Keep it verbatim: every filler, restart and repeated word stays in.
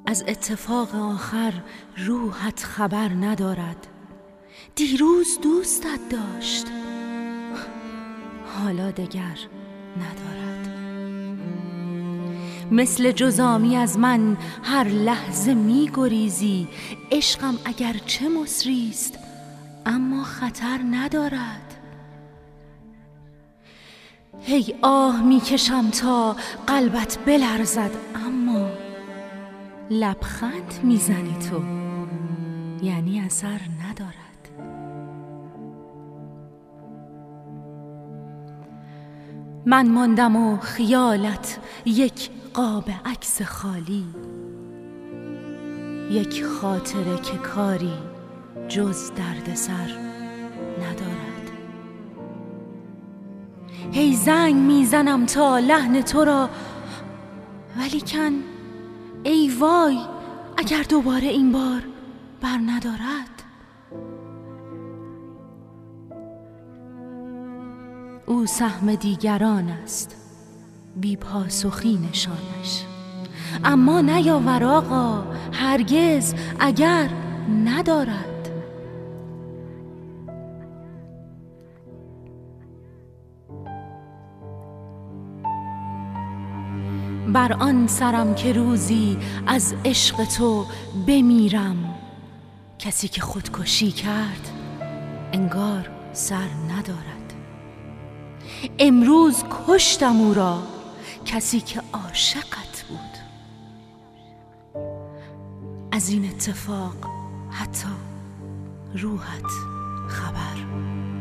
از اتفاق آخر روحت خبر ندارد. دیروز دوستت داشت، حالا دگر ندارد. مثل جزامی از من هر لحظه می گریزی. عشقم اگر چه مصریست اما خطر ندارد. هی آه می کشم تا قلبت بلرزد، اما لبخند می زنی تو، یعنی اثر ندارد. من ماندم و خیالت یک قاب عکس خالی، یک خاطره که کاری جز دردسر ندارد. هی زنگ میزنم تا لحن تو را، ولیکن ای وای اگر دوباره این بار بر ندارد. او سهم دیگران است، بی پاسخی نشانش، اما نیاور آقا هرگز اگر ندارد. بر آن سرم که روزی از عشق تو بمیرم، کسی که خودکشی کرد انگار سر ندارد. امروز کشتم او را، کسی که عاشقت بود. از این اتفاق حتی روحت خبر